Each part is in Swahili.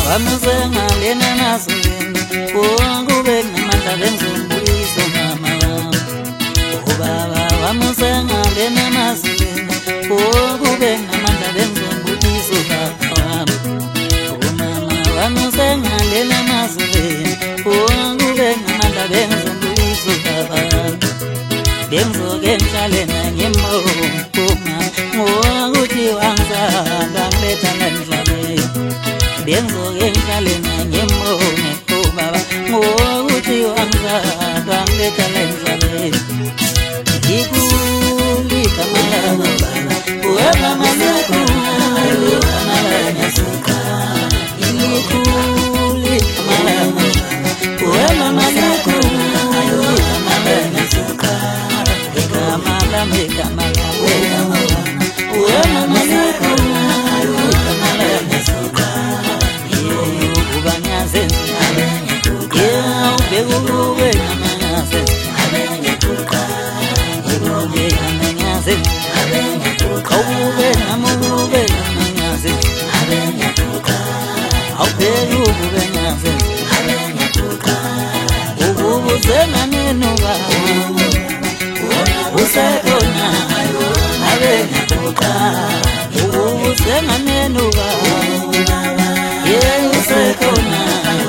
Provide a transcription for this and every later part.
Wamuzenga lena nazuleni kube namandla bengizombuliso mama baba wamuzenga lena nazuleni kube namandla bengizombuliso baba mama wamuzenga lena nazuleni kube namandla bengizombuliso baba bengizoke ngihlale nanyemoma ngokuthi wangizala ngiletha ngendlale bengizoke ngihlale nanyemoma baba ngokuthi wangizala ngiletha ngendlale ikulika malanga wema masiku malanga suka ikulika malanga wema masiku malanga suka kamala mekamala wema masiku malanga suka ubanyaze ubekube namanyaze Kawube namube namanyaze Awubekube nyaze Ububuzenga nenuba Usekona abenyatuka Ububuzenga nenuba usekona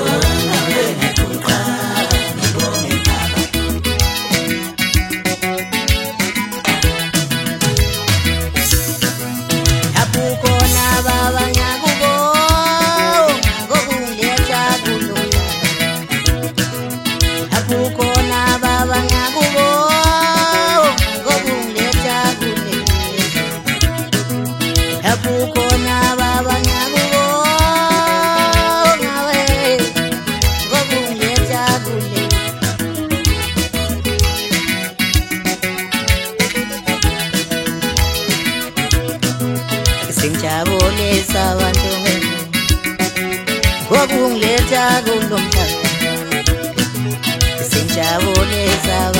Singijabulisa abantu ngokungiletha kulomhlaba Singijabulisa